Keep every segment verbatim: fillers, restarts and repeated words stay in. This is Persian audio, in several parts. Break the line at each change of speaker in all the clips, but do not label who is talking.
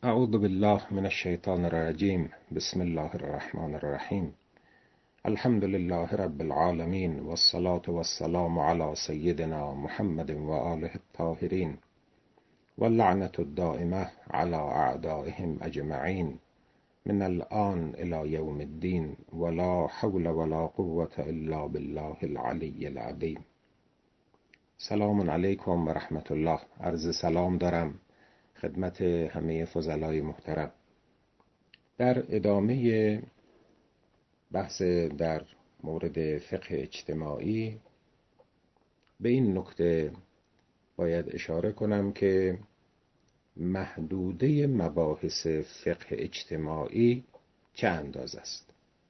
اعوذ بالله من الشیطان الرجیم. بسم الله الرحمن الرحیم. الحمد لله رب العالمین والصلاة والسلام علی سیدنا محمد و آله الطاهرین واللعنة الدائمة علی اعدائهم اجمعین من الآن الی یوم الدین ولا حول ولا قوة الا بالله العلی العظیم. سلام علیکم و رحمت الله. عرض سلام دارم خدمت همه فضلای محترم. در ادامه بحث در مورد فقه اجتماعی به این نکته باید اشاره کنم که محدوده مباحث فقه اجتماعی چه اندازه است.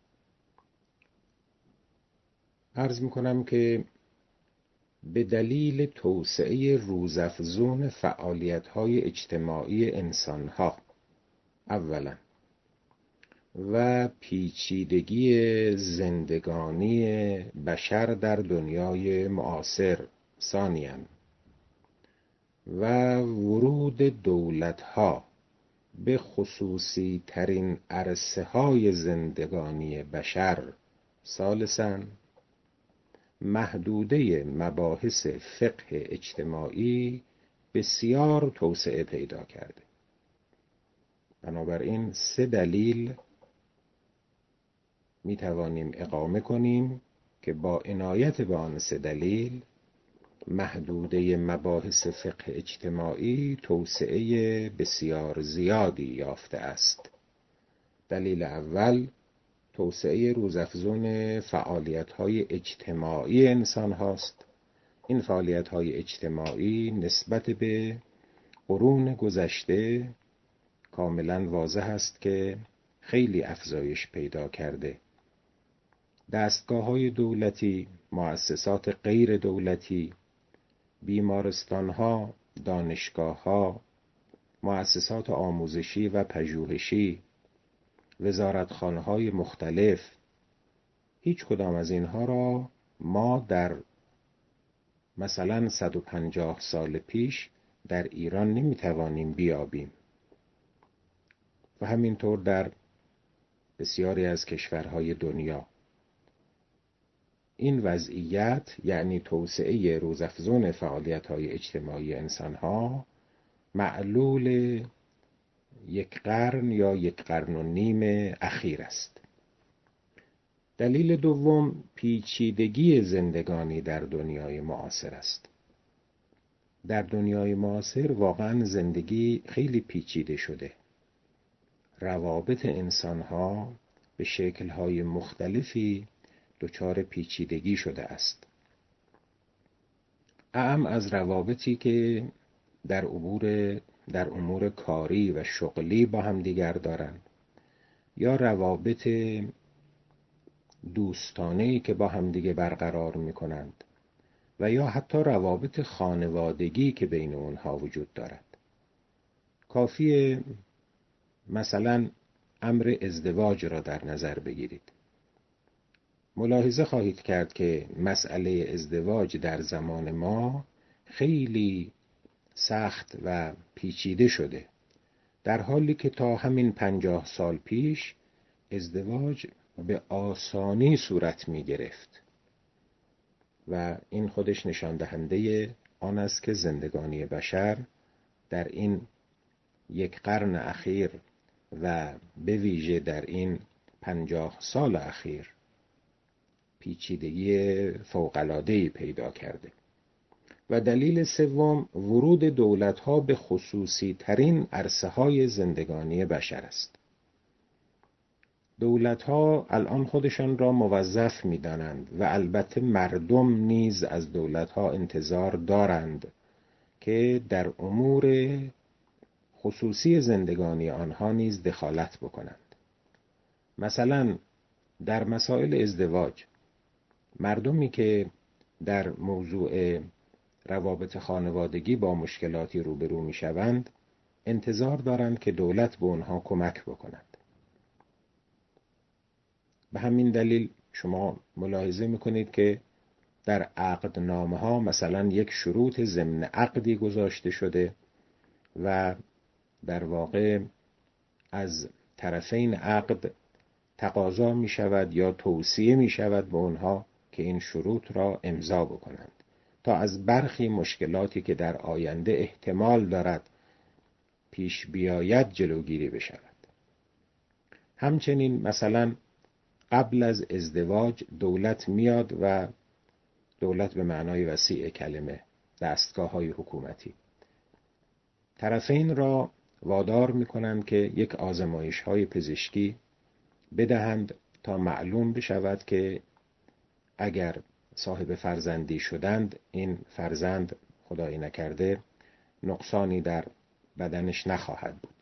عرض میکنم که به دلیل توسعه روزافزون فعالیت‌های اجتماعی انسان‌ها اولا و پیچیدگی زندگانی بشر در دنیای معاصر ثانیاً و ورود دولت‌ها به خصوصی ترین عرصه‌های زندگانی بشر ثالثاً محدوده مباحث فقه اجتماعی بسیار توسعه پیدا کرده. بنابراین سه دلیل می توانیم اقامه کنیم که با عنایت به آن سه دلیل محدوده مباحث فقه اجتماعی توسعه بسیار زیادی یافته است. دلیل اول توسعه روزافزون فعالیت‌های اجتماعی انسان هاست. این فعالیت‌های اجتماعی نسبت به قرون گذشته کاملا واضح است که خیلی افزایش پیدا کرده. دستگاه‌های دولتی، مؤسسات غیر دولتی، بیمارستان‌ها، دانشگاه‌ها، مؤسسات آموزشی و پژوهشی، وزارتخانه‌های مختلف، هیچ کدام از اینها را ما در مثلا صد و پنجاه سال پیش در ایران نمیتوانیم بیابیم و همینطور در بسیاری از کشورهای دنیا. این وضعیت یعنی توسعه روزافزون فعالیت‌های اجتماعی انسان‌ها معلول یک قرن یا یک قرن و نیم اخیر است. دلیل دوم پیچیدگی زندگانی در دنیای معاصر است. در دنیای معاصر واقعا زندگی خیلی پیچیده شده. روابط انسان‌ها به شکل‌های مختلفی دچار پیچیدگی شده است. اعم از روابطی که در امور در امور کاری و شغلی با هم دیگر دارند یا روابط دوستانه‌ای که با هم دیگه برقرار می‌کنند و یا حتی روابط خانوادگی که بین اونها وجود دارد. کافیه مثلا امر ازدواج را در نظر بگیرید. ملاحظه خواهید کرد که مسئله ازدواج در زمان ما خیلی سخت و پیچیده شده، در حالی که تا همین پنجاه سال پیش ازدواج به آسانی صورت می گرفت و این خودش نشان دهنده آن است که زندگانی بشر در این یک قرن اخیر و به ویژه در این پنجاه سال اخیر پیچیدگی فوق‌العاده‌ای پیدا کرده. و دلیل سوم ورود دولت‌ها به خصوصی ترین عرصه‌های زندگانی بشر است. دولت‌ها الان خودشان را موظف می‌دانند و البته مردم نیز از دولت‌ها انتظار دارند که در امور خصوصی زندگانی آنها نیز دخالت بکنند. مثلا در مسائل ازدواج، مردمی که در موضوع روابط خانوادگی با مشکلاتی روبرو می شوند انتظار دارند که دولت به اونها کمک بکند. به همین دلیل شما ملاحظه می کنید که در عقدنامه ها مثلا یک شروط ضمن عقدی گذاشته شده و در واقع از طرفین عقد تقاضا می شود یا توصیه می شود به اونها که این شروط را امضا بکنند تا از برخی مشکلاتی که در آینده احتمال دارد پیش بیاید جلوگیری بشود. همچنین مثلا قبل از ازدواج دولت میاد و دولت به معنای وسیع کلمه، دستگاه‌های حکومتی، طرفین را وادار می‌کنند که یک آزمایش‌های پزشکی بدهند تا معلوم بشود که اگر صاحب فرزندی شدند این فرزند خدایی نکرده نقصانی در بدنش نخواهد بود.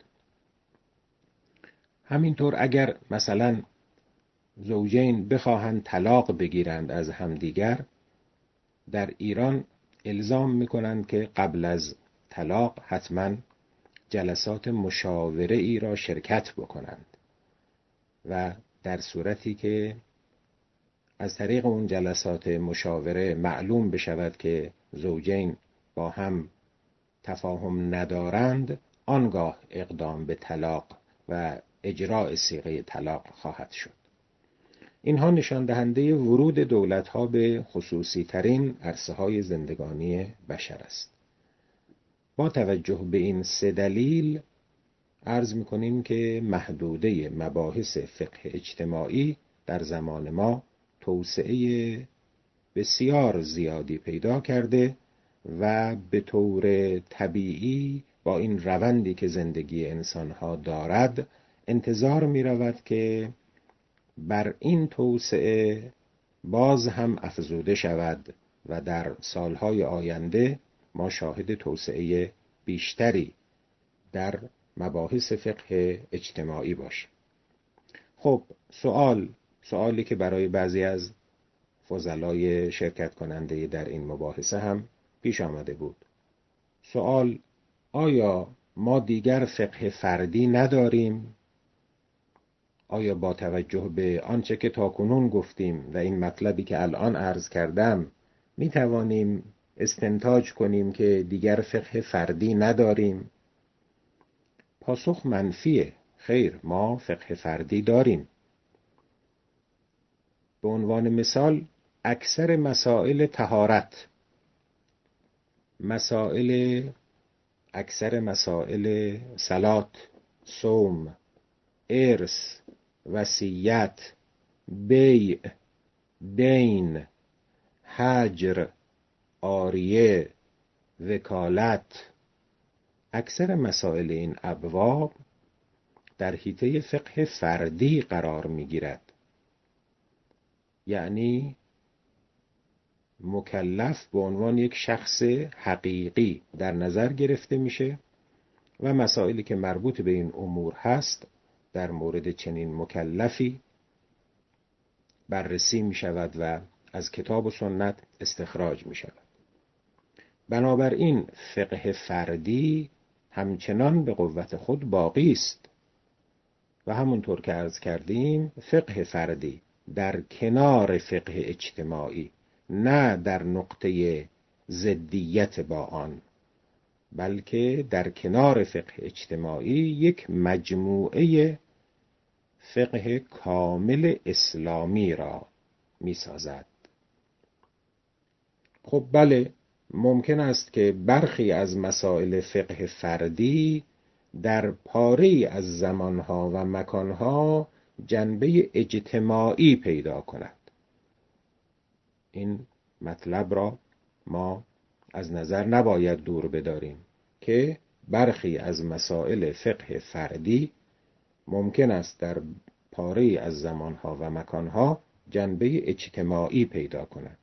همینطور اگر مثلا زوجین بخواهند طلاق بگیرند از همدیگر، در ایران الزام میکنند که قبل از طلاق حتما جلسات مشاوره ای را شرکت بکنند و در صورتی که از طریق اون جلسات مشاوره معلوم بشود که زوجین با هم تفاهم ندارند، آنگاه اقدام به طلاق و اجراء صیغه طلاق خواهد شد. اینها نشان دهنده ورود دولت‌ها به خصوصی ترین عرصه‌های زندگانی بشر است. با توجه به این سه دلیل عرض می‌کنیم که محدوده مباحث فقه اجتماعی در زمان ما توسعه بسیار زیادی پیدا کرده و به طور طبیعی با این روندی که زندگی انسان‌ها دارد انتظار می‌رود که بر این توسعه باز هم افزوده شود و در سالهای آینده ما شاهد توسعه بیشتری در مباحث فقه اجتماعی باشیم. خب سوال سوالی که برای بعضی از فضلای شرکت کننده در این مباحثه هم پیش آمده بود. سوال: آیا ما دیگر فقه فردی نداریم؟ آیا با توجه به آنچه که تاکنون گفتیم و این مطلبی که الان عرض کردم می توانیم استنتاج کنیم که دیگر فقه فردی نداریم؟ پاسخ منفیه. خیر، ما فقه فردی داریم. به عنوان مثال اکثر مسائل طهارت، مسائل اکثر مسائل صلات، صوم، ارث، وصیت، بیع، دین، حجر، عاریه، وکالت، اکثر مسائل این ابواب در حیطه فقه فردی قرار می‌گیرد. یعنی مکلف به عنوان یک شخص حقیقی در نظر گرفته میشه و مسائلی که مربوط به این امور هست در مورد چنین مکلفی بررسی می شود و از کتاب و سنت استخراج می شود. بنابراین فقه فردی همچنان به قوت خود باقی است و همونطور که عرض کردیم فقه فردی در کنار فقه اجتماعی، نه در نقطه ضدیت با آن، بلکه در کنار فقه اجتماعی یک مجموعه فقه کامل اسلامی را می سازد. خب بله، ممکن است که برخی از مسائل فقه فردی در پاره‌ای از زمانها و مکانها جنبه اجتماعی پیدا کند. این مطلب را ما از نظر نباید دور بداریم که برخی از مسائل فقه فردی ممکن است در پاره‌ای از زمانها و مکانها جنبه اجتماعی پیدا کند.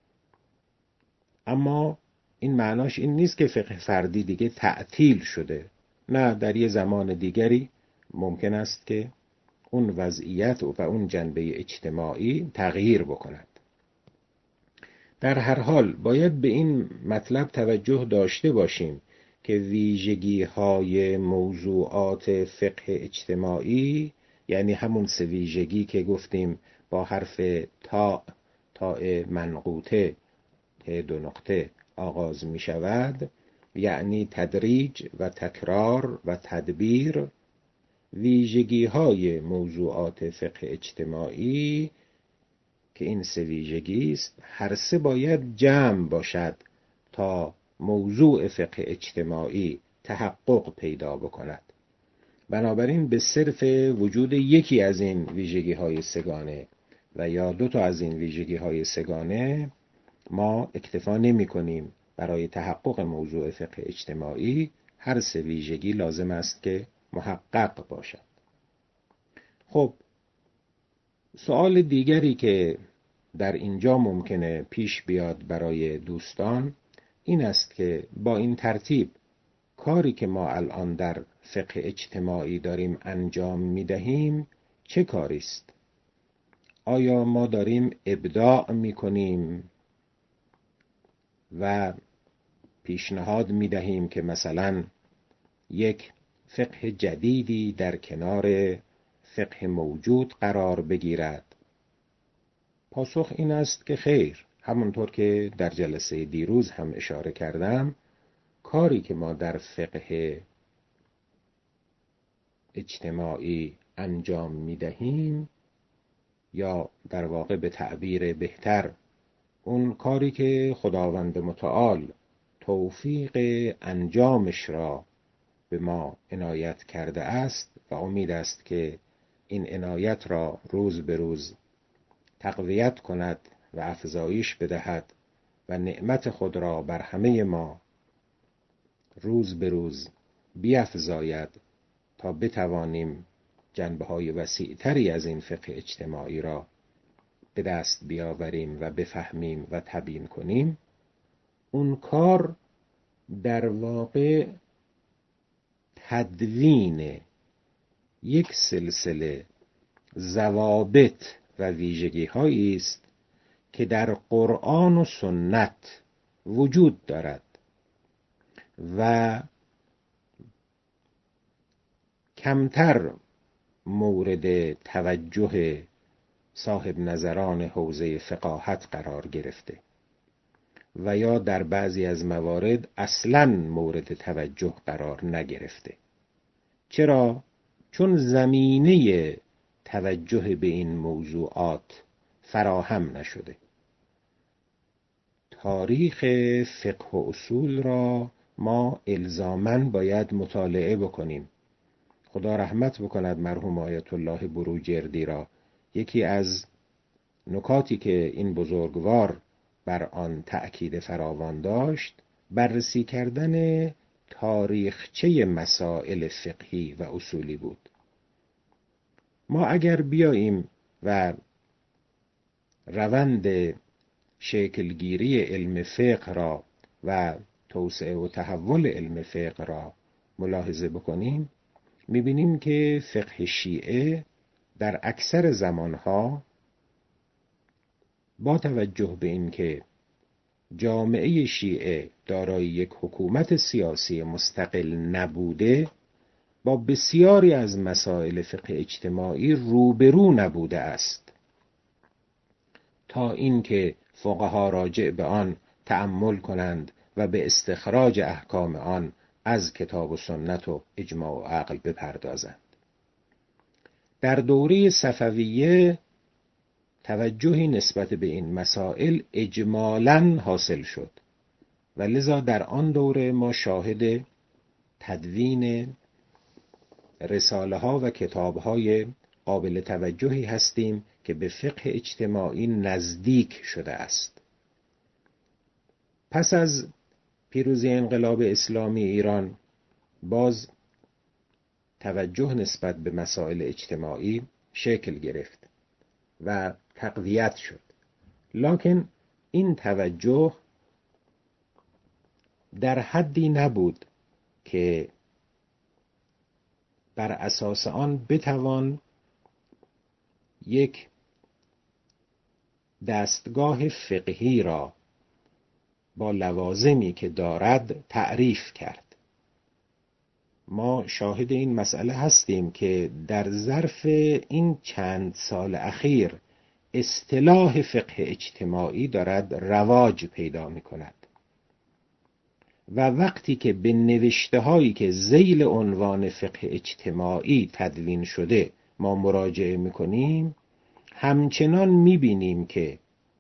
اما این معناش این نیست که فقه فردی دیگه تعطیل شده. نه، در یه زمان دیگری ممکن است که اون وضعیت و اون جنبه اجتماعی تغییر بکند. در هر حال باید به این مطلب توجه داشته باشیم که ویژگی‌های موضوعات فقه اجتماعی، یعنی همون سه ویژگی که گفتیم با حرف تا، تاء منقوطه ته دو نقطه آغاز می شود، یعنی تدریج و تکرار و تدبیر ویژگی های موضوعات فقه اجتماعی که این سه ویژگی است، هر سه باید جمع باشد تا موضوع فقه اجتماعی تحقق پیدا بکند. بنابراین به صرف وجود یکی از این ویژگی های سگانه و یا دو تا از این ویژگی های سگانه ما اکتفا نمی کنیم. برای تحقق موضوع فقه اجتماعی هر سه ویژگی لازم است که محقق باشد. خب سوال دیگری که در اینجا ممکنه پیش بیاد برای دوستان این است که با این ترتیب کاری که ما الان در فقه اجتماعی داریم انجام میدهیم چه کاری است؟ آیا ما داریم ابداع میکنیم و پیشنهاد میدهیم که مثلا یک فقه جدیدی در کنار فقه موجود قرار بگیرد؟ پاسخ این است که خیر. همونطور که در جلسه دیروز هم اشاره کردم، کاری که ما در فقه اجتماعی انجام میدهیم، یا در واقع به تعبیر بهتر اون کاری که خداوند متعال توفیق انجامش را به ما عنایت کرده است و امید است که این عنایت را روز به روز تقویت کند و افزایش بدهد و نعمت خود را بر همه ما روز به روز بیفزاید تا بتوانیم جنبه‌های وسیع‌تری از این فقه اجتماعی را به دست بیاوریم و بفهمیم و تبیین کنیم. اون کار در واقع تدوین یک سلسله ضوابط و ویژگی‌هایی است که در قرآن و سنت وجود دارد و کمتر مورد توجه صاحب نظران حوزه فقاهت قرار گرفته و یا در بعضی از موارد اصلاً مورد توجه قرار نگرفته. چرا؟ چون زمینه توجه به این موضوعات فراهم نشده. تاریخ فقه و اصول را ما الزاماً باید مطالعه بکنیم. خدا رحمت بکند مرحوم آیت الله بروجردی را. یکی از نکاتی که این بزرگوار بر آن تأکید فراوان داشت، بررسی کردن تاریخچه مسائل فقهی و اصولی بود. ما اگر بیاییم و روند شکلگیری علم فقه را و توسعه و تحول علم فقه را ملاحظه بکنیم، می‌بینیم که فقه شیعه در اکثر زمانها با توجه به این که جامعه شیعه دارای یک حکومت سیاسی مستقل نبوده، با بسیاری از مسائل فقه اجتماعی روبرو نبوده است تا اینکه فقها راجع به آن تأمل کنند و به استخراج احکام آن از کتاب و سنت و اجماع و عقل بپردازند. در دوره صفویه توجهی نسبت به این مسائل اجمالاً حاصل شد و لذا در آن دوره ما شاهد تدوین رساله ها و کتاب های قابل توجهی هستیم که به فقه اجتماعی نزدیک شده است. پس از پیروزی انقلاب اسلامی ایران باز توجه نسبت به مسائل اجتماعی شکل گرفت و تقویت شد، لکن این توجه در حدی نبود که بر اساس آن بتوان یک دستگاه فقهی را با لوازمی که دارد تعریف کرد. ما شاهد این مسئله هستیم که در ظرف این چند سال اخیر اصطلاح فقه اجتماعی دارد رواج پیدا می کند و وقتی که به نوشته هایی که ذیل عنوان فقه اجتماعی تدوین شده ما مراجعه میکنیم، همچنان میبینیم که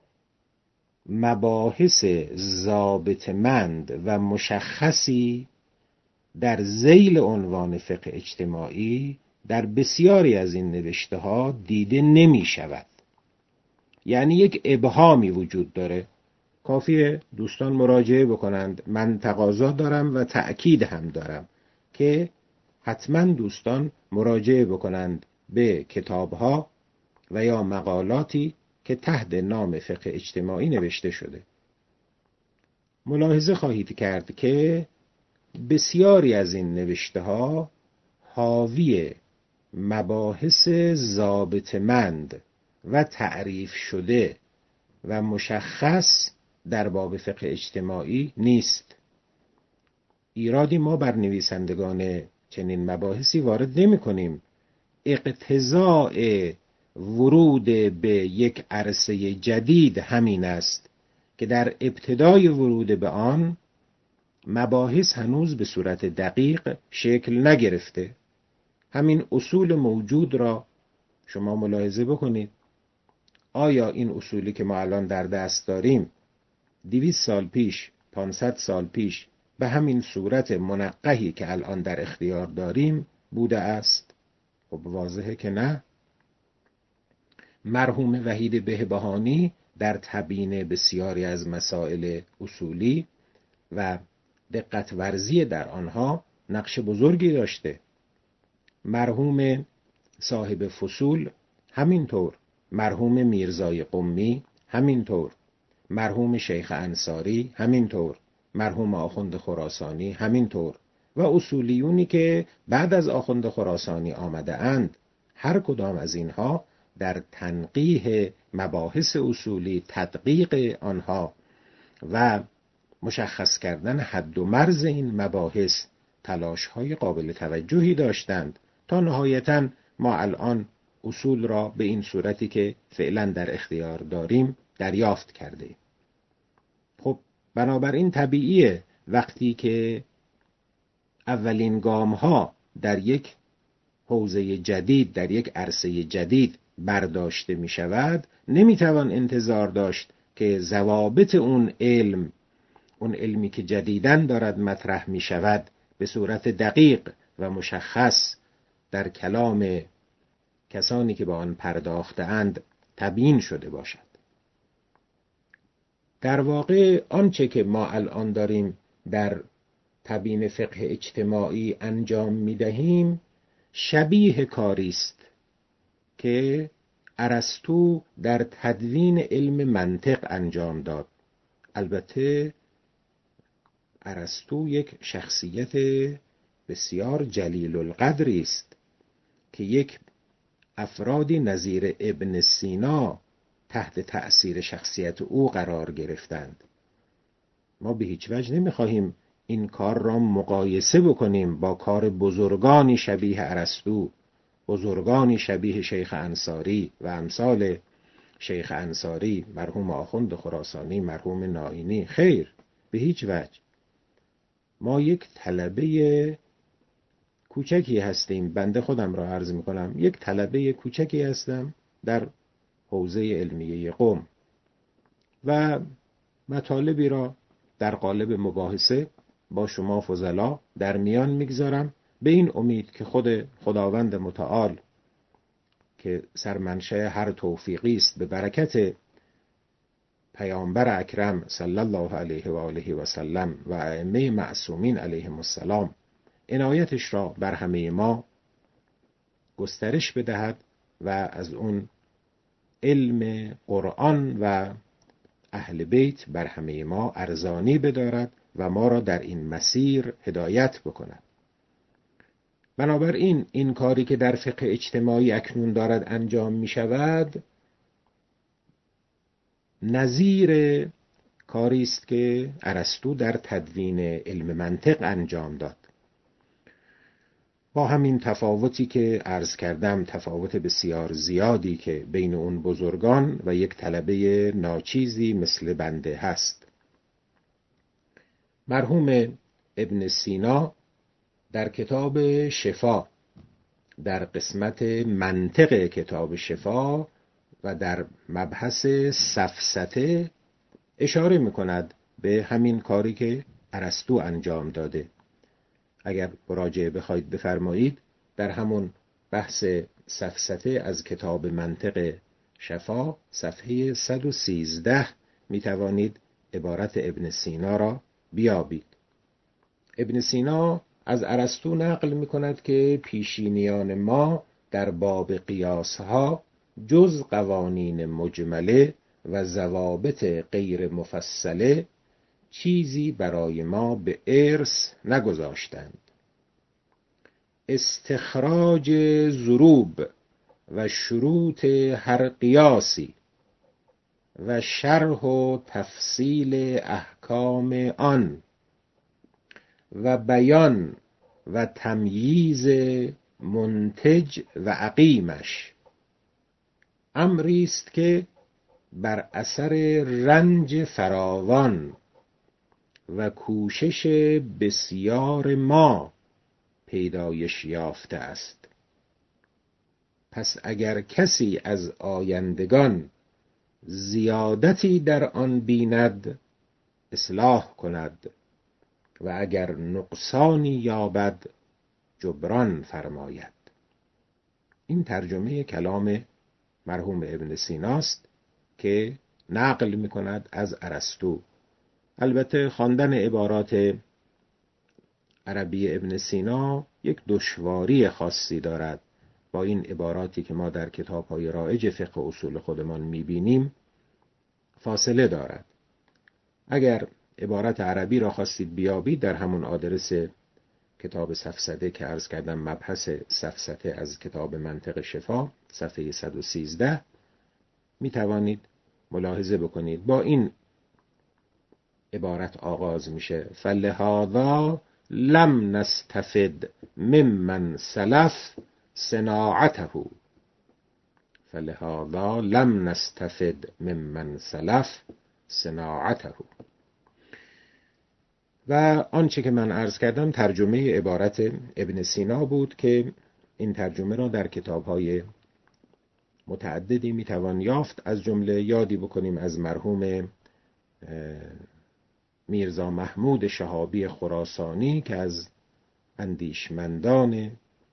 مباحث ضابطه‌مند و مشخصی در ذیل عنوان فقه اجتماعی در بسیاری از این نوشته ها دیده نمی شود. یعنی یک ابهامی وجود داره. کافیه دوستان مراجعه بکنند. من تقاضا دارم و تأکید هم دارم که حتما دوستان مراجعه بکنند به کتابها و یا مقالاتی که تحت نام فقه اجتماعی نوشته شده. ملاحظه خواهید کرد که بسیاری از این نوشته ها حاوی مباحث ضابطه‌مند و تعریف شده و مشخص در باب فقه اجتماعی نیست. ایرادی ما بر نویسندگان چنین مباحثی وارد نمی کنیم. اقتضاء ورود به یک عرصه جدید همین است که در ابتدای ورود به آن مباحث هنوز به صورت دقیق شکل نگرفته. همین اصول موجود را شما ملاحظه بکنید. آیا این اصولی که ما الان در دست داریم دویست سال پیش، پانصد سال پیش به همین صورت منقحی که الان در اختیار داریم بوده است؟ خب واضحه که نه. مرحوم وحید بهبهانی در تبیین بسیاری از مسائل اصولی و دقت ورزی در آنها نقش بزرگی داشته. مرحوم صاحب فصول همینطور، مرحوم میرزای قمی همینطور، مرحوم شیخ انصاری همینطور، مرحوم آخوند خراسانی همینطور و اصولیونی که بعد از آخوند خراسانی آمده اند. هر کدام از اینها در تنقیح مباحث اصولی، تدقیق آنها و مشخص کردن حد و مرز این مباحث تلاش‌های قابل توجهی داشتند تا نهایتاً ما الان اصول را به این صورتی که فعلا در اختیار داریم دریافت کرده. خب بنابراین طبیعیه وقتی که اولین گام‌ها در یک حوزه جدید، در یک عرصه جدید برداشته می شود، نمی توان انتظار داشت که ضوابط اون علم، اون علمی که جدیداً دارد مطرح می شود، به صورت دقیق و مشخص در کلام کسانی که به آن پرداخته‌اند تبیین شده باشد. در واقع آنچه که ما الان داریم در تبیین فقه اجتماعی انجام می دهیم شبیه کاری است که ارسطو در تدوین علم منطق انجام داد. البته ارسطو یک شخصیت بسیار جلیل القدری است که یک افرادی نظیر ابن سینا تحت تأثیر شخصیت او قرار گرفتند. ما به هیچ وجه نمیخواهیم این کار را مقایسه بکنیم با کار بزرگانی شبیه ارسطو، بزرگانی شبیه شیخ انصاری و امثال شیخ انصاری، مرحوم آخوند خراسانی، مرحوم نائینی. خیر، به هیچ وجه. ما یک طلبه کوچکی هستیم. بنده خودم را عرض میکنم، یک طلبه کوچکی هستم در حوزه علمیه قم و مطالبی را در قالب مباحثه با شما فضلا در میان میگذارم، به این امید که خود خداوند متعال که سرمنشأ هر توفیقی است به برکت پیامبر اکرم صلی الله علیه و آله و سلم و ائمه معصومین علیهم السلام عنایتش را بر همه ما گسترش بدهد و از اون علم قرآن و اهل بیت بر همه ما ارزانی بدارد و ما را در این مسیر هدایت بکند. بنابراین این کاری که در فقه اجتماعی اکنون دارد انجام می شود نظیر کاری است که ارسطو در تدوین علم منطق انجام داد، با همین تفاوتی که عرض کردم، تفاوت بسیار زیادی که بین اون بزرگان و یک طلبه ناچیزی مثل بنده هست. مرحوم ابن سینا در کتاب شفا، در قسمت منطق کتاب شفا و در مبحث سفسطه اشاره می‌کند به همین کاری که ارسطو انجام داده. اگر مراجعه بخواید بفرمایید در همون بحث سفسطه از کتاب منطق شفا صفحه صد و سیزده می‌توانید عبارت ابن سینا را بیابید. ابن سینا از ارسطو نقل می‌کند که پیشینیان ما در باب قیاس‌ها جز قوانین مجمله و ضوابط غیر مفصله چیزی برای ما به ارث نگذاشتند. استخراج ضروب و شروط هر قیاسی و شرح و تفصیل احکام آن و بیان و تمییز منتج و عقیمش امری است که بر اثر رنج فراوان و کوشش بسیار ما پیدایش یافته است. پس اگر کسی از آیندگان زیادتی در آن بیند اصلاح کند و اگر نقصانی یابد جبران فرماید. این ترجمه کلام مرحوم ابن سیناست که نقل می کند از ارسطو. البته خواندن عبارات عربی ابن سینا یک دشواری خاصی دارد. با این عباراتی که ما در کتاب‌های رایج فقه اصول خودمان می‌بینیم فاصله دارد. اگر عبارت عربی را خواستید بیابید در همون آدرس کتاب سفسطه که عرض کردم، مبحث سفسطه از کتاب منطق شفا صفحه صد و سیزده می توانید ملاحظه بکنید. با این عبارت آغاز میشه: فلهذا لم نستفد ممن سلف صناعته. فلهذا لم نستفد ممن سلف صناعته. و آنچه که من عرض کردم ترجمه عبارت ابن سینا بود که این ترجمه را در کتاب‌های متعددی میتوان یافت. از جمله یادی بکنیم از مرحوم میرزا محمود شهابی خراسانی که از اندیشمندان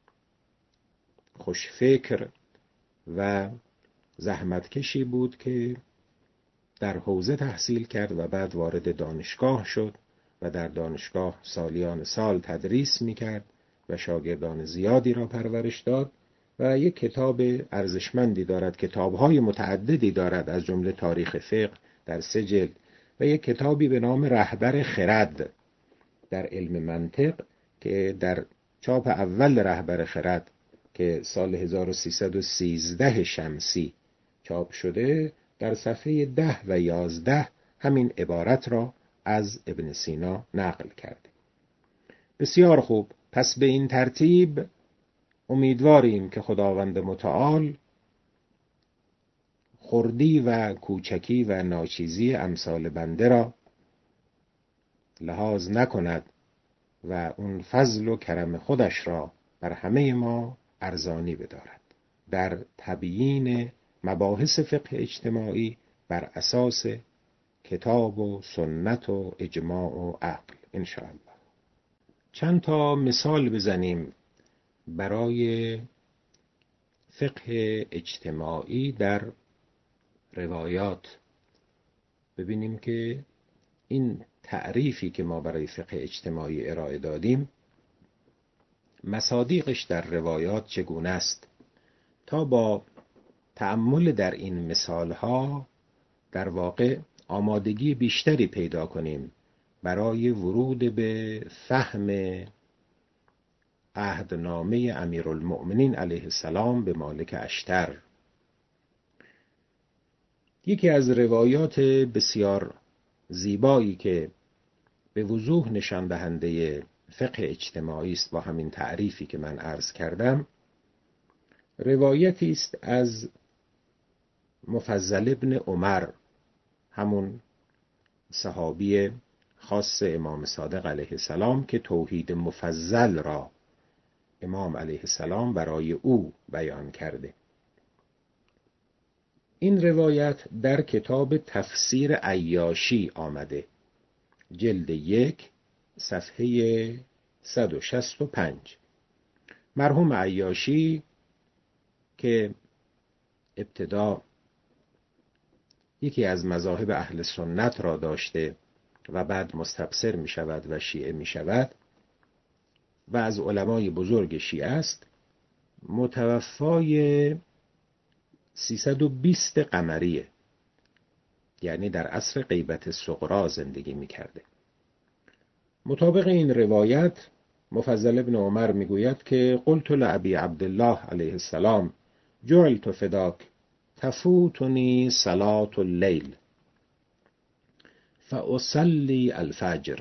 خوشفکر و زحمتکشی بود که در حوزه تحصیل کرد و بعد وارد دانشگاه شد و در دانشگاه سالیان سال تدریس میکرد و شاگردان زیادی را پرورش داد و یک کتاب ارزشمندی دارد، کتاب‌های متعددی دارد، از جمله تاریخ فقه در سه جلد و یک کتابی به نام رهبر خرد در علم منطق که در چاپ اول رهبر خرد که سال هزار و سیصد و سیزده شمسی چاپ شده در صفحه ده و یازده همین عبارت را از ابن سینا نقل کرده. بسیار خوب. پس به این ترتیب امیدواریم که خداوند متعال خردی و کوچکی و ناچیزی امثال بنده را لحاظ نکند و اون فضل و کرم خودش را بر همه ما ارزانی بدارد در تبیین مباحث فقه اجتماعی بر اساس کتاب و سنت و اجماع و عقل انشاءالله. چند تا مثال بزنیم برای فقه اجتماعی در روایات، ببینیم که این تعریفی که ما برای فقه اجتماعی ارائه دادیم مصادیقش در روایات چگونه است، تا با تأمل در این مثالها در واقع آمادگی بیشتری پیدا کنیم برای ورود به فهم عهدنامه امیرالمؤمنین علیه السلام به مالک اشتر. یکی از روایات بسیار زیبایی که به وضوح نشان دهنده فقه اجتماعی است با همین تعریفی که من عرض کردم، روایتی است از مفضل ابن عمر، همون صحابی خاص امام صادق علیه السلام که توحید مفضل را امام علیه السلام برای او بیان کرده. این روایت در کتاب تفسیر عیاشی آمده، جلد یک صفحه صد و شصت و پنج. مرحوم عیاشی که ابتدا یکی از مذاهب اهل سنت را داشته و بعد مستبصر می شود و شیعه می شود و از علمای بزرگ شیعه است، متوفای سیصد و بیست قمریه، یعنی در عصر غیبت صغرا زندگی می کرده. مطابق این روایت مفضل ابن عمر می گوید که قلت لأبی عبدالله علیه السلام جعلت فداک تفوتنی صلاة اللیل فأصلی الفجر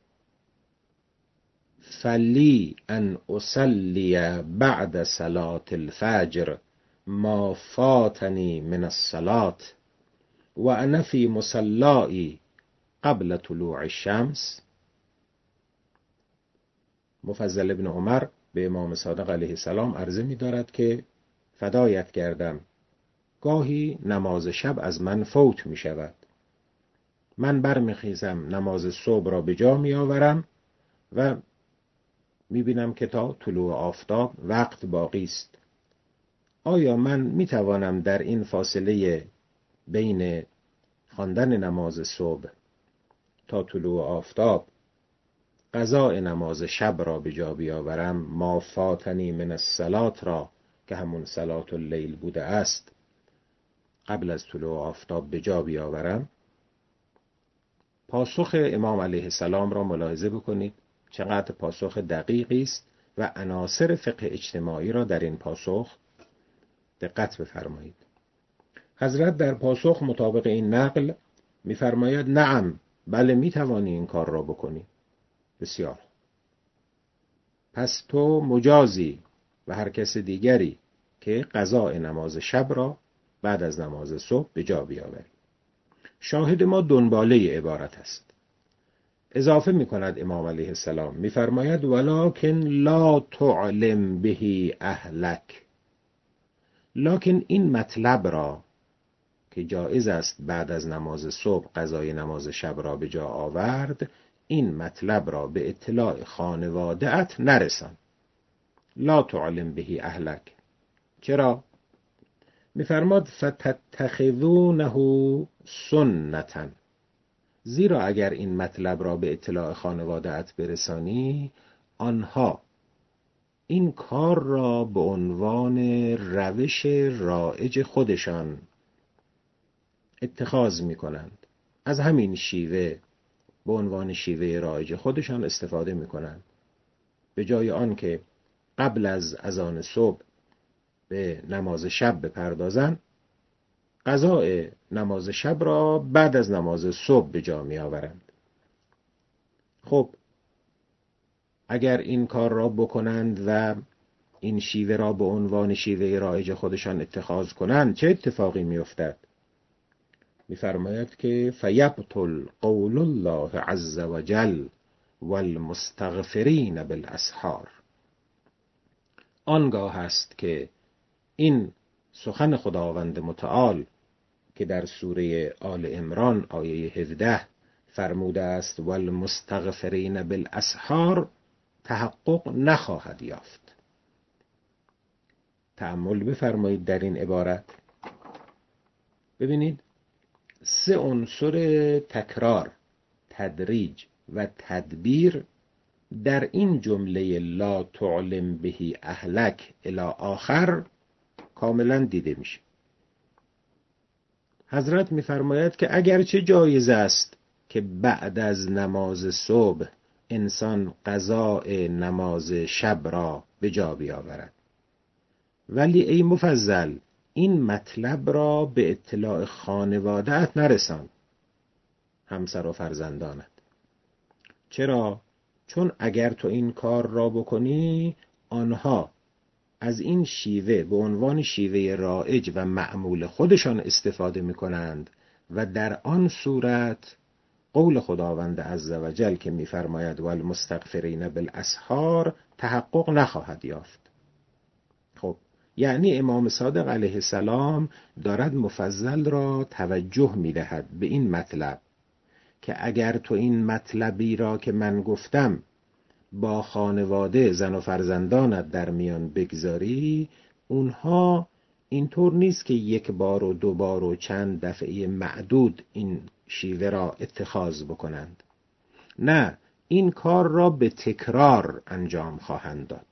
فلی ان اصلی بعد صلاة الفجر ما فاتنی من الصلاة و انا فی مصلایی قبل طلوع الشمس. مفضل ابن عمر به امام صادق علیه السلام عرضه می دارد که فدایت گردم، گاهی نماز شب از من فوت می شود، من برمیخیزم نماز صبح را به جا می آورم و می بینم که تا طلوع آفتاب وقت باقی است. آیا من می توانم در این فاصله بین خواندن نماز صبح تا طلوع آفتاب قضاء نماز شب را به جا بیاورم، ما فاتنی من الصلاة را که همون صلاة اللیل بوده است قبل از طلوع آفتاب به جا بیاورم؟ پاسخ امام علیه السلام را ملاحظه بکنید، چقدر پاسخ دقیقی است و عناصر فقه اجتماعی را در این پاسخ دقت بفرمایید. حضرت در پاسخ مطابق این نقل می‌فرماید نعم، بله می‌توانی این کار را بکنی. بسیار. پس تو مجازی و هر کس دیگری که قضاء نماز شب را بعد از نماز صبح به جا بیاوری. شاهد ما دنباله عبارت است. اضافه می کند امام علیه السلام، می فرماید ولکن لا تعلم به اهلک، لکن این مطلب را که جایز است بعد از نماز صبح قضای نماز شب را به جا آورد، این مطلب را به اطلاع خانواده‌ات نرسان. لا تعلم به اهلک. چرا؟ می‌فرماد فتتخذونه سنتا، زیرا اگر این مطلب را به اطلاع خانواده‌ات برسانی، آنها این کار را به عنوان روش رایج خودشان اتخاذ می‌کنند. از همین شیوه به عنوان شیوه رایج خودشان استفاده می‌کنند. به جای آن که قبل از اذان صبح به نماز شب بپردازند، قضاء نماز شب را بعد از نماز صبح به جا می‌آورند. خب اگر این کار را بکنند و این شیوه را به عنوان شیوه رایج خودشان اتخاذ کنند، چه اتفاقی می‌افتد؟ می‌فرماید که فیبطل قول الله عز وجل والمستغفرین بالاسحار. آنگاه است که این سخن خداوند متعال که در سوره آل عمران آیه هفده فرموده است والمستغفرین بالاسحار تحقق نخواهد یافت. تأمل بفرمایید در این عبارت. ببینید سه عنصر تکرار، تدریج و تدبیر در این جمله لا تعلم به اهلک الی آخر کاملا دیده میشه. حضرت میفرماید که اگرچه جایز است که بعد از نماز صبح انسان قضاء نماز شب را به جا بیاورد، ولی ای مفضل این مطلب را به اطلاع خانواده‌ات نرسان، همسر و فرزندانت. چرا؟ چون اگر تو این کار را بکنی، آنها از این شیوه به عنوان شیوه رایج و معمول خودشان استفاده می کنند و در آن صورت قول خداوند عزوجل که می‌فرماید والمستغفرین بالاسحار تحقق نخواهد یافت. خب یعنی امام صادق علیه السلام دارد مفضل را توجه می‌دهد به این مطلب که اگر تو این مطلبی را که من گفتم با خانواده زن و فرزندانت در میان بگذاری، اونها اینطور نیست که یک بار و دو بار و چند دفعه معدود این شیوه را اتخاذ بکنند. نه، این کار را به تکرار انجام خواهند داد.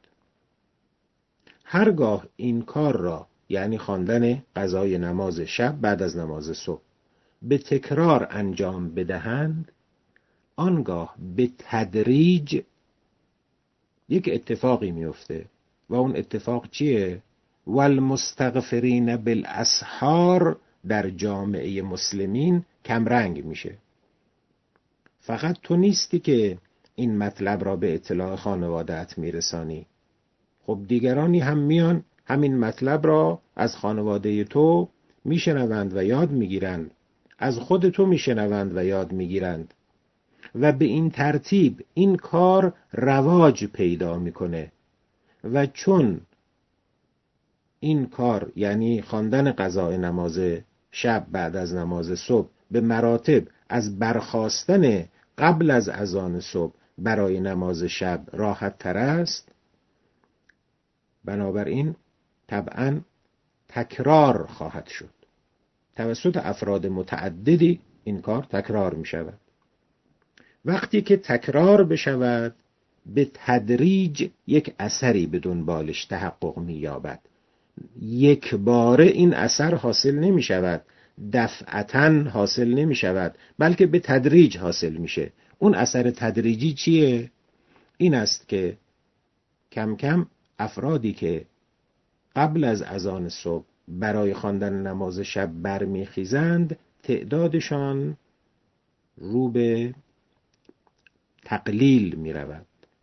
هرگاه این کار را، یعنی خواندن قضای نماز شب بعد از نماز صبح، به تکرار انجام بدهند، آنگاه به تدریج یک اتفاقی میفته و اون اتفاق چیه؟ والمستغفرین بالاسحار در جامعه مسلمین کمرنگ میشه. فقط تو نیستی که این مطلب را به اطلاع خانواده‌ات میرسانی، خب دیگرانی هم میان همین مطلب را از خانواده تو میشنوند و یاد میگیرند، از خود تو میشنوند و یاد میگیرند و به این ترتیب این کار رواج پیدا میکنه. و چون این کار یعنی خواندن قضای نماز شب بعد از نماز صبح به مراتب از برخاستن قبل از اذان صبح برای نماز شب راحت تر است، بنابراین طبعا تکرار خواهد شد. توسط افراد متعددی این کار تکرار می شود. وقتی که تکرار بشود به تدریج یک اثری به دنبالش تحقق می یابد. یک باره این اثر حاصل نمی شود، دفعتاً حاصل نمی شود، بلکه به تدریج حاصل میشه. اون اثر تدریجی چیه؟ این است که کم کم افرادی که قبل از اذان صبح برای خواندن نماز شب برمیخیزند، تعدادشان رو به تقلیل می رود،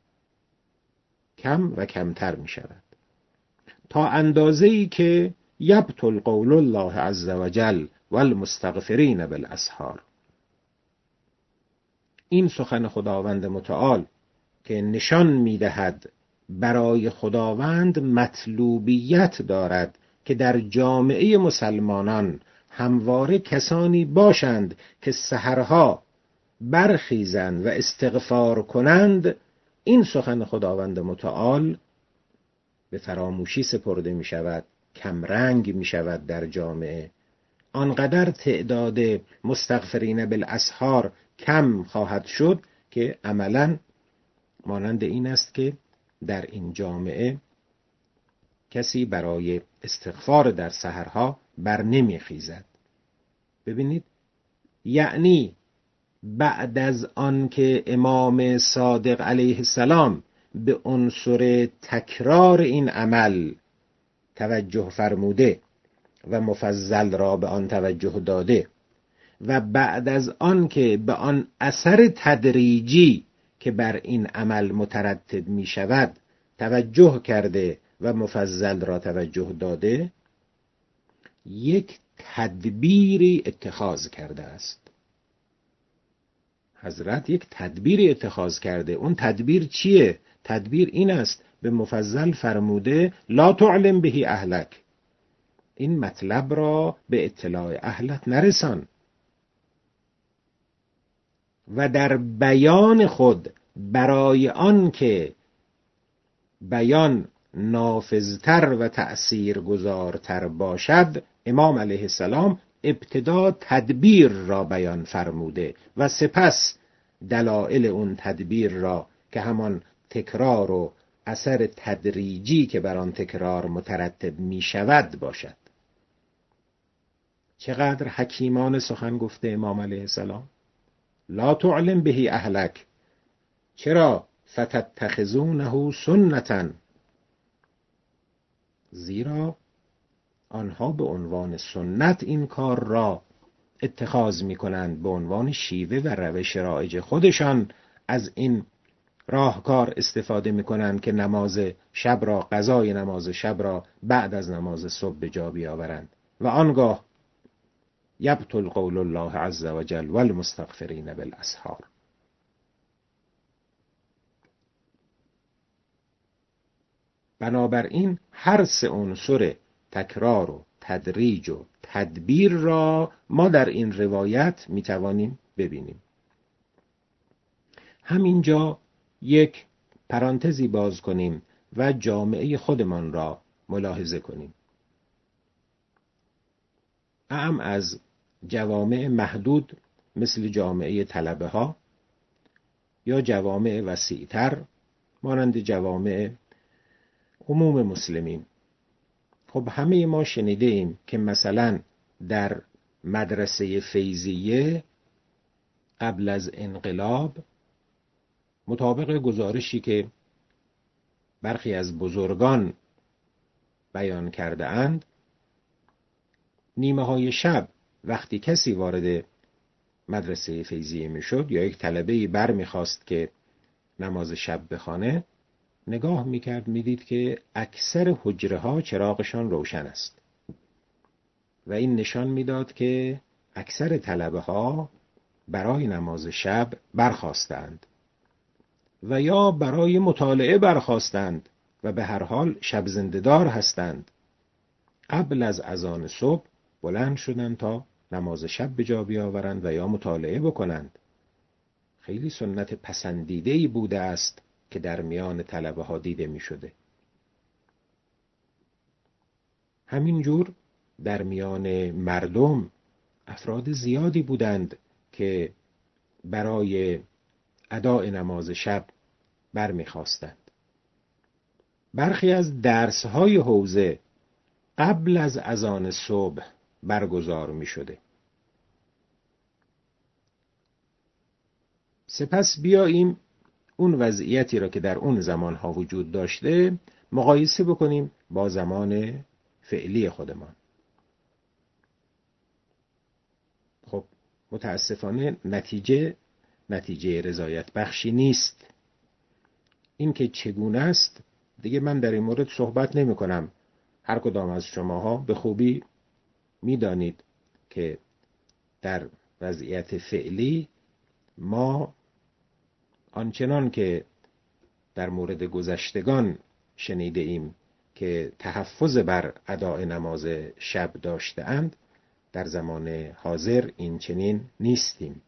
کم و کمتر می شود، تا اندازه‌ای که یبطل قول الله عزوجل والمستغفرین بالاسحار. این سخن خداوند متعال که نشان می دهد برای خداوند مطلوبیت دارد که در جامعه مسلمانان همواره کسانی باشند که سحرها برخیزند و استغفار کنند، این سخن خداوند متعال به فراموشی سپرده می شود، کمرنگ می شود در جامعه. آنقدر تعداد مستغفرین بالاسحار کم خواهد شد که عملاً مانند این است که در این جامعه کسی برای استغفار در سحرها بر نمی خیزد. ببینید، یعنی بعد از آن که امام صادق علیه السلام به عنصر تکرار این عمل توجه فرموده و مفضل را به آن توجه داده و بعد از آن که به آن اثر تدریجی که بر این عمل مترتب می شود توجه کرده و مفضل را توجه داده، یک تدبیری اتخاذ کرده است. حضرت یک تدبیری اتخاذ کرده. اون تدبیر چیه؟ تدبیر این است به مفضل فرموده لا تعلم به اهلک، این مطلب را به اطلاع اهلت نرسان. و در بیان خود برای آن که بیان نافذتر و تأثیرگذارتر باشد، امام علیه السلام ابتدا تدبیر را بیان فرموده و سپس دلائل اون تدبیر را که همان تکرار و اثر تدریجی که بر آن تکرار مترتب می شود باشد. چقدر حکیمان سخن گفته امام علیه السلام. لا تعلم به اهلک، چرا؟ فتتخذونه سنتا، زیرا آنها به عنوان سنت این کار را اتخاذ می کنند، به عنوان شیوه و روش رایج خودشان از این راهکار استفاده می کنند که نماز شب را، قضای نماز شب را بعد از نماز صبح به جا بیاورند و آنگاه یبطل قول الله عز وجل والمستغفرین بالاسحار. بنابراین هر سه عنصر تکرار و تدریج و تدبیر را ما در این روایت میتوانیم ببینیم. همینجا یک پرانتزی باز کنیم و جامعه خودمان را ملاحظه کنیم. اعم از جوامع محدود مثل جامعه طلبه ها یا جوامع وسیع‌تر مانند جوامع عموم مسلمین، خب همه ما شنیده ایم که مثلا در مدرسه فیضیه قبل از انقلاب مطابق گزارشی که برخی از بزرگان بیان کرده اند، نیمه های شب وقتی کسی وارد مدرسه فیضیه می شد یا یک طلبه‌ای بر می خواست که نماز شب بخوانه، نگاه می کرد می دید که اکثر حجره ها چراغشان روشن است و این نشان می داد که اکثر طلبه ها برای نماز شب برخاستند و یا برای مطالعه برخاستند و به هر حال شب زنده‌دار هستند. قبل از اذان صبح بلند شدند تا نماز شب به جا بیاورند و یا مطالعه بکنند. خیلی سنت پسندیده‌ای بوده است که در میان طلبه ها دیده می شده. همینجور در میان مردم افراد زیادی بودند که برای اداء نماز شب برمیخواستند. برخی از درس‌های حوزه قبل از اذان صبح برگزار می شده. سپس بیاییم اون وضعیتی را که در اون زمانها وجود داشته مقایسه بکنیم با زمان فعلی خودمان. خب متاسفانه نتیجه نتیجه رضایت بخشی نیست. این که چگونه است دیگه من در این مورد صحبت نمی کنم. هر کدام از شماها به خوبی می دانید که در وضعیت فعلی ما آنچنان که در مورد گذشتگان شنیده ایم که تحفظ بر اداء نماز شب داشته اند، در زمان حاضر این چنین نیستیم.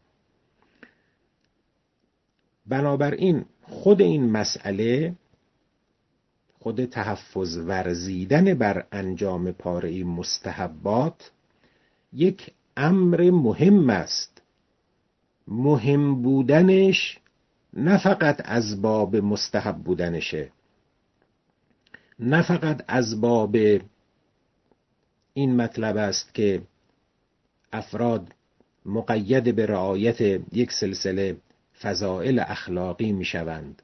بنابراین خود این مسئله، خود تحفظ ورزیدن بر انجام پاره مستحبات یک امر مهم است. مهم بودنش نه فقط از باب مستحب بودنشه، نه فقط از باب این مطلب است که افراد مقید به رعایت یک سلسله فضائل اخلاقی می شوند،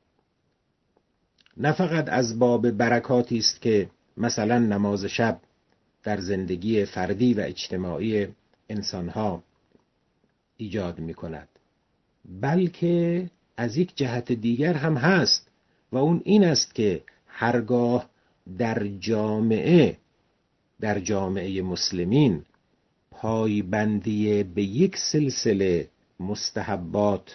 نه فقط از باب برکاتی است که مثلا نماز شب در زندگی فردی و اجتماعی انسانها ایجاد می کند، بلکه از یک جهت دیگر هم هست و اون این است که هرگاه در جامعه در جامعه مسلمین پایبندی به یک سلسله مستحبات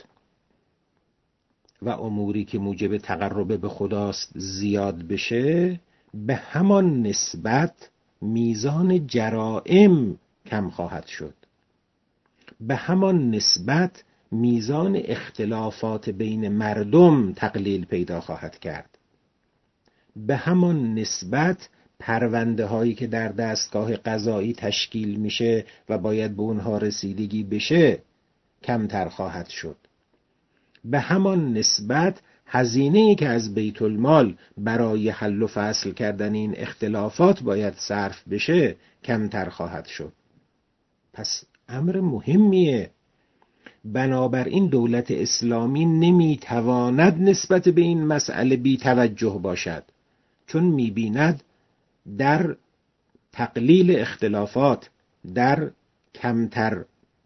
و اموری که موجب تقرب به خداست زیاد بشه، به همان نسبت میزان جرائم کم خواهد شد، به همان نسبت میزان اختلافات بین مردم تقلیل پیدا خواهد کرد، به همان نسبت پرونده هایی که در دستگاه قضایی تشکیل میشه و باید به اونها رسیدگی بشه کمتر خواهد شد، به همان نسبت هزینه‌ای که از بیت المال برای حل و فصل کردن این اختلافات باید صرف بشه کمتر خواهد شد. پس امر مهمیه. بنابراین دولت اسلامی نمیتواند نسبت به این مسئله بی توجه باشد، چون میبیند در تقلیل اختلافات، در کمتر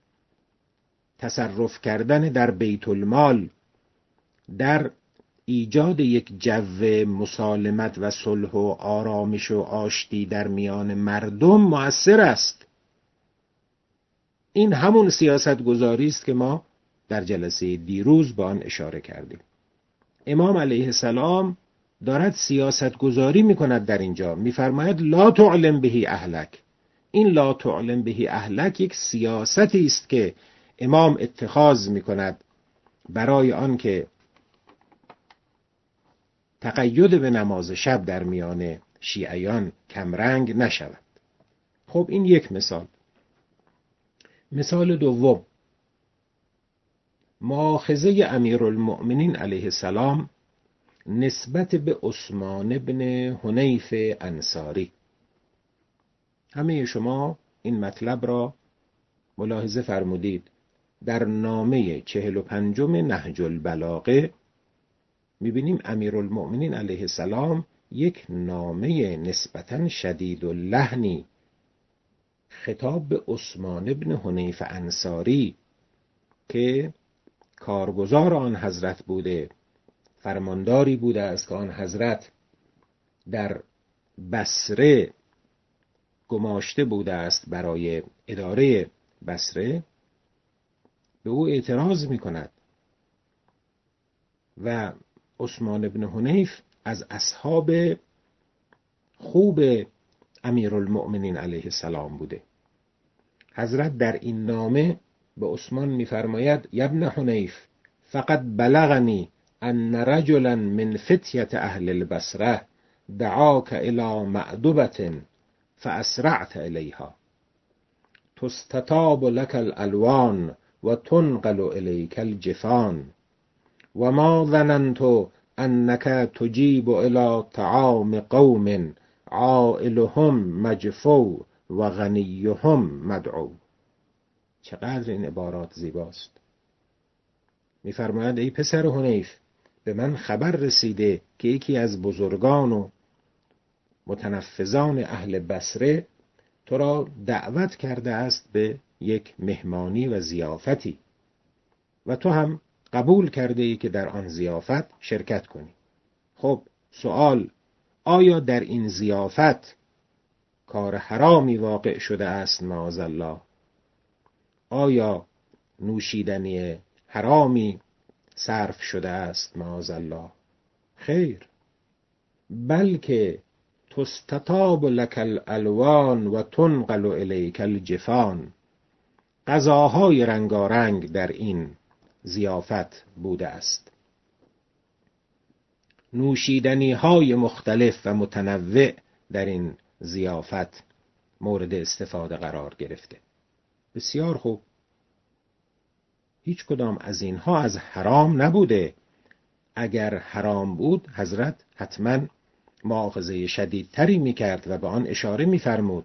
تصرف کردن در بیت المال، در ایجاد یک جو مسالمت و صلح و آرامش و آشتی در میان مردم مؤثر است. این همون سیاست گذاری است که ما در جلسه دیروز با آن اشاره کردیم. امام علیه السلام دارد سیاست گذاری می کند در اینجا. می فرماید لا تعلم بهی اهلک. این لا تعلم بهی اهلک یک سیاستی است که امام اتخاذ می کند برای آن که تقید به نماز شب در میان شیعیان کمرنگ نشود. خب این یک مثال. مثال دوم، مؤاخذه امیرالمؤمنین علیه السلام نسبت به عثمان بن حنیف انصاری. همه شما این مطلب را ملاحظه فرمودید. در نامه چهل و پنجم نهج البلاغه می‌بینیم امیرالمؤمنین علیه السلام یک نامه نسبتاً شدید اللحنی خطاب به عثمان بن حنیف انصاری که کارگزار آن حضرت بوده، فرمانداری بوده است که آن حضرت در بصره گماشته بوده است برای اداره بصره، به او اعتراض می کند و عثمان بن حنیف از اصحاب خوب امیرالمؤمنین علیه السلام بوده. حضرت در این نامه به عثمان می‌فرماید ابن حنیف فقط بلغنی ان رجلا من فتیة اهل البصره دعاک الى معدبة فاسرعت الیها تستتاب لك الالوان و تنقل الیک الجفان و ما ظننت انك تجیب الى طعام قوم عائلهم مجفو و غنیهم مدعو. چقدر این عبارات زیباست. می‌فرماید ای پسر حنیف، به من خبر رسیده که یکی از بزرگان و متنفذان اهل بصره تو را دعوت کرده است به یک مهمانی و ضیافتی و تو هم قبول کرده ای که در آن ضیافت شرکت کنی. خب سوال، آیا در این ضیافت کار حرامی واقع شده است معاذالله؟ آیا نوشیدنی حرامی صرف شده است معاذالله؟ خیر، بلکه تستتاب لک الالوان و تنقل الیک الجفان. غذاهای رنگارنگ در این ضیافت بوده است، نوشیدنی های مختلف و متنوع در این ضیافت مورد استفاده قرار گرفته. بسیار خوب، هیچ کدام از اینها از حرام نبوده. اگر حرام بود حضرت حتما مؤاخذه شدیدتری میکرد و به آن اشاره میفرمود.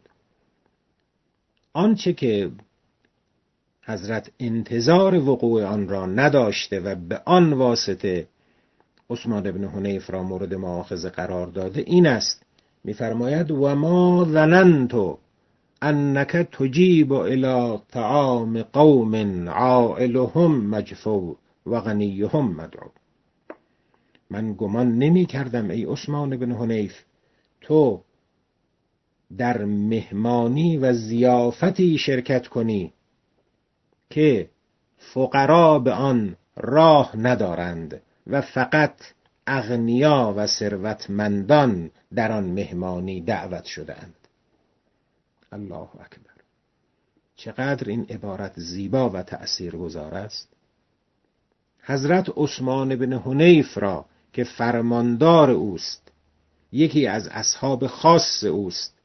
آنچه که حضرت انتظار وقوع آن را نداشته و به آن واسطه عثمان بن حنیف را مورد مؤاخذه قرار داده این است، میفرماید و ما ظننت انک تجیب الی طعام قوم عائلهم مجفو و غنیهم مدعو. من گمان نمی کردم ای عثمان بن حنیف تو در مهمانی و ضیافتی شرکت کنی که فقرا به آن راه ندارند و فقط اغنیا و ثروتمندان در آن مهمانی دعوت شده‌اند. الله اکبر. چقدر این عبارت زیبا و تأثیرگذار است. حضرت عثمان بن حنیف را که فرماندار اوست، یکی از اصحاب خاص اوست،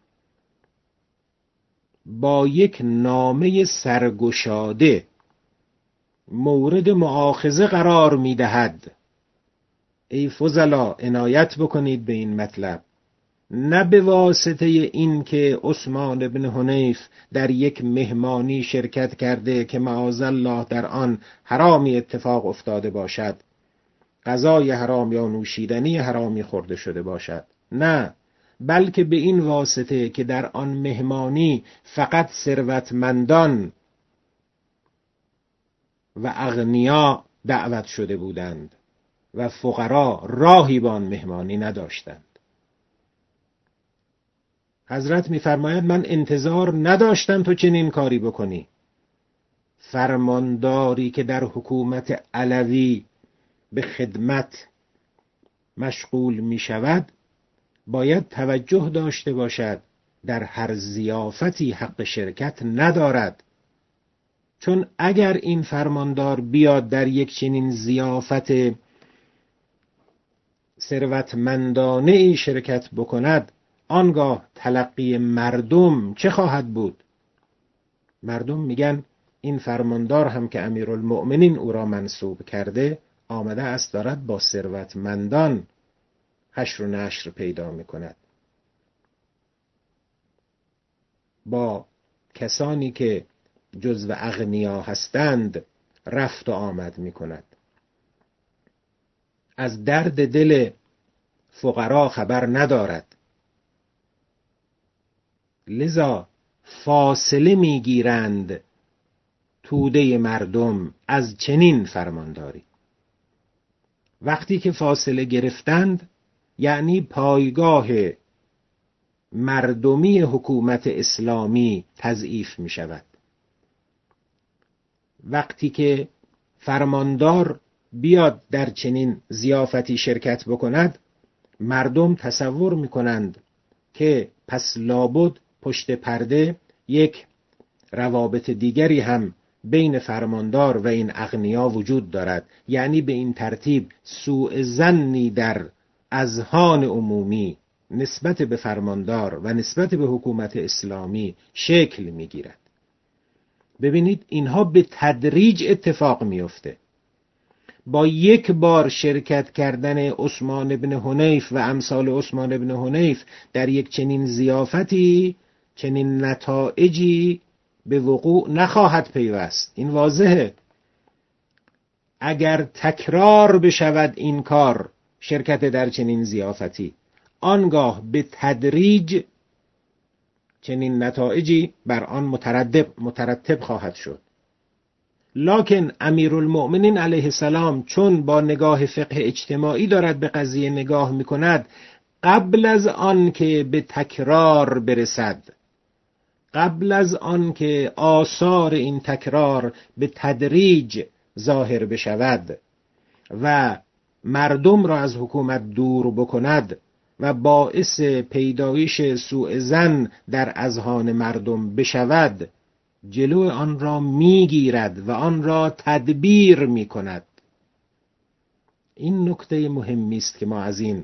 با یک نامه سرگشاده مورد مؤاخذه قرار می‌دهد. ای فضلا عنایت بکنید به این مطلب. نه به واسطه این که عثمان بن حنیف در یک مهمانی شرکت کرده که معاذالله در آن حرامی اتفاق افتاده باشد، غذای حرام یا نوشیدنی حرامی خورده شده باشد، نه، بلکه به این واسطه که در آن مهمانی فقط ثروتمندان و اغنیا دعوت شده بودند و فقرا راهی به آن مهمانی نداشتند. حضرت می‌فرماید من انتظار نداشتم تو چنین کاری بکنی. فرمانداری که در حکومت علوی به خدمت مشغول می شود باید توجه داشته باشد در هر ضیافتی حق شرکت ندارد، چون اگر این فرماندار بیاد در یک چنین ضیافت ثروتمندانه ای شرکت بکند، آنگاه تلقی مردم چه خواهد بود؟ مردم میگن این فرماندار هم که امیرالمؤمنین او را منصوب کرده آمده است دارد با ثروتمندان حشر و نشر پیدا میکند، با کسانی که جزو اغنیا هستند رفت و آمد میکند، از درد دل فقرا خبر ندارد. لذا فاصله میگیرند توده مردم از چنین فرمانداری. وقتی که فاصله گرفتند یعنی پایگاه مردمی حکومت اسلامی تضعیف می شود. وقتی که فرماندار بیاد در چنین ضیافتی شرکت بکند، مردم تصور می کنند که پس لابد پشت پرده یک روابط دیگری هم بین فرماندار و این اغنیا وجود دارد، یعنی به این ترتیب سوء ظنی در اذهان عمومی نسبت به فرماندار و نسبت به حکومت اسلامی شکل میگیرد. ببینید اینها به تدریج اتفاق میفته. با یک بار شرکت کردن عثمان بن حنیف و امثال عثمان بن حنیف در یک چنین ضیافتی چنین نتایجی به وقوع نخواهد پیوست. این واضحه. اگر تکرار بشود این کار، شرکت در چنین ضیافتی، آنگاه به تدریج چنین نتایجی بر آن مترتب مترتب خواهد شد. لکن امیرالمؤمنین علیه السلام چون با نگاه فقه اجتماعی دارد به قضیه نگاه میکند، قبل از آن که به تکرار برسد، قبل از آن که آثار این تکرار به تدریج ظاهر بشود و مردم را از حکومت دور بکند و باعث پیدایش سوء ظن در اذهان مردم بشود، جلو آن را میگیرد و آن را تدبیر میکند. این نکته مهمی است که ما از این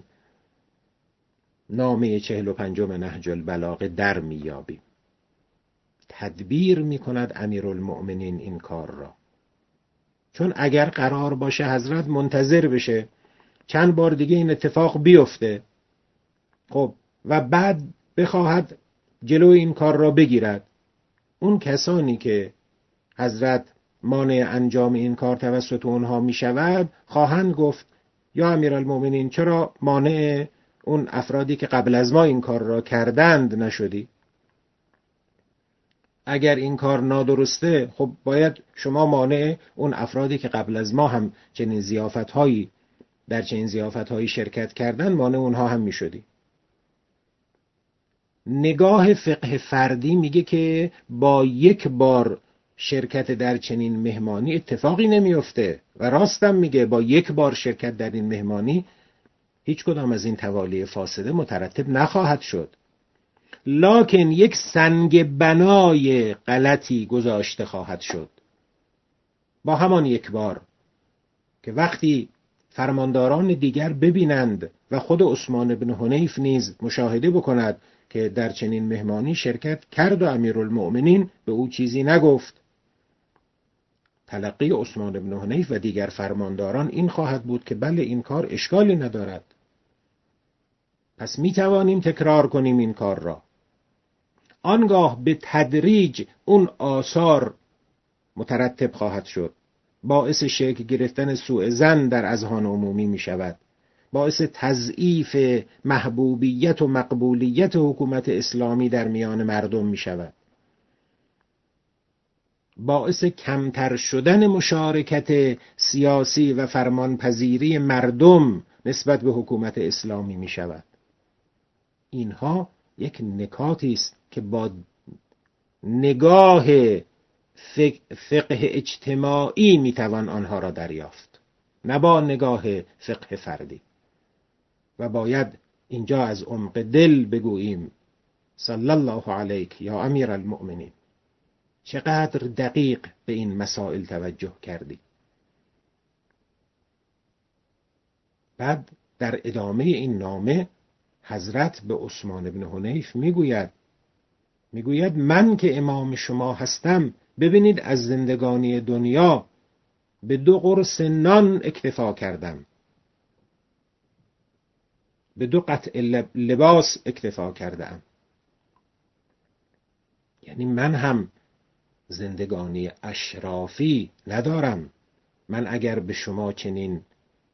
نامه چهل و پنجم نهج البلاغه در میابیم. تدبیر میکند امیرالمؤمنین این کار را، چون اگر قرار باشه حضرت منتظر بشه چند بار دیگه این اتفاق بیفته، خب و بعد بخواهد جلو این کار را بگیرد، اون کسانی که حضرت مانع انجام این کار توسط اونها می شود خواهند گفت یا امیرالمؤمنین چرا مانع اون افرادی که قبل از ما این کار را کردند نشدی؟ اگر این کار نادرسته خب باید شما مانع اون افرادی که قبل از ما هم چنین ضیافت‌هایی در چنین ضیافت‌هایی شرکت کردن مانع اونها هم می شدی. نگاه فقه فردی میگه که با یک بار شرکت در چنین مهمانی اتفاقی نمیفته و راستم میگه با یک بار شرکت در این مهمانی هیچ کدام از این توالی فاسده مترتب نخواهد شد. لکن یک سنگ بنای غلطی گذاشته خواهد شد با همان یک بار، که وقتی فرمانداران دیگر ببینند و خود عثمان بن حنیف نیز مشاهده بکند که در چنین مهمانی شرکت کرد و امیرالمؤمنین به او چیزی نگفت، تلقی عثمان بن حنیف و دیگر فرمانداران این خواهد بود که بله این کار اشکالی ندارد، پس می توانیم تکرار کنیم این کار را. آنگاه به تدریج اون آثار مترتب خواهد شد، باعث شکل گرفتن سوء ظن در اذهان عمومی می شود، باعث تضعیف محبوبیت و مقبولیت حکومت اسلامی در میان مردم می شود، باعث کمتر شدن مشارکت سیاسی و فرمانپذیری مردم نسبت به حکومت اسلامی می شود. اینها یک نکاتی است که با نگاه فقه اجتماعی میتوان آنها را دریافت، نه با نگاه فقه فردی. و باید اینجا از عمق دل بگوییم صلی الله علیک یا امیر المؤمنین، چقدر دقیق به این مسائل توجه کردی. بعد در ادامه این نامه حضرت به عثمان بن حنیف میگوید میگوید من که امام شما هستم، ببینید از زندگانی دنیا به دو قرص نان اکتفا کردم، به دو قطع لباس اکتفا کردم. یعنی من هم زندگانی اشرافی ندارم. من اگر به شما چنین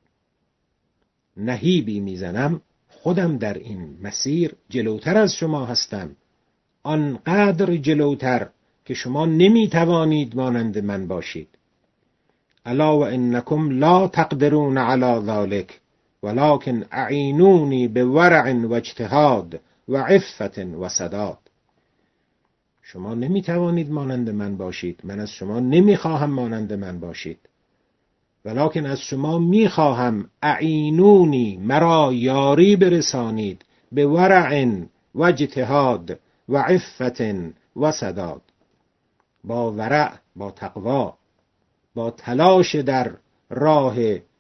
نهیبی میزنم، خودم در این مسیر جلوتر از شما هستم، آنقدر جلوتر که شما نمیتوانید مانند من باشید. الا و انکم لا تقدرون علی ذلک ولکن اعینونی بورع و اجتهاد و عفت و سداد. شما نمیتوانید مانند من باشید، من از شما نمیخواهم مانند من باشید، ولکن از شما میخواهم اعینونی، مرا یاری برسانید، به ورع و اجتهاد و عفت و سداد، با ورع، با تقوا، با تلاش در راه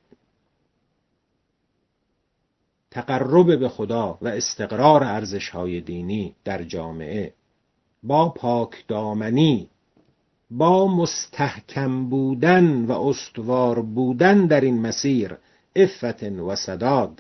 تقرب به خدا و استقرار ارزش‌های دینی در جامعه، با پاک دامنی، با مستحکم بودن و استوار بودن در این مسیر، عفت و سداد.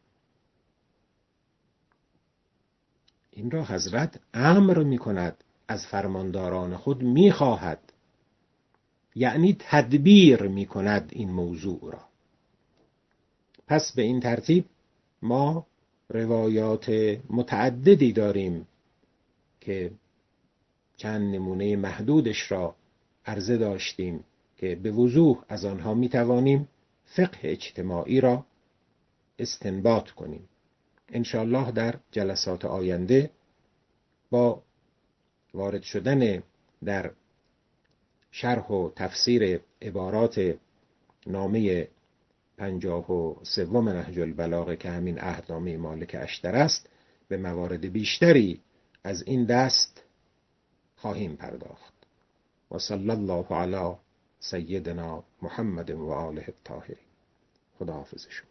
این را حضرت امر می کند، از فرمانداران خود می خواهد، یعنی تدبیر می کند این موضوع را. پس به این ترتیب ما روایات متعددی داریم که چند نمونه محدودش را عرضه داشتیم که به وضوح از آنها می توانیم فقه اجتماعی را استنباط کنیم. انشاءالله در جلسات آینده با وارد شدن در شرح و تفسیر عبارات نامه پنجاه و سوم نهج البلاغه که همین عهدنامه مالک اشتر است، به موارد بیشتری از این دست خواهیم پرداخت. و صلی الله علی سیدنا محمد و آله الطاهرین. خداحافظ شما.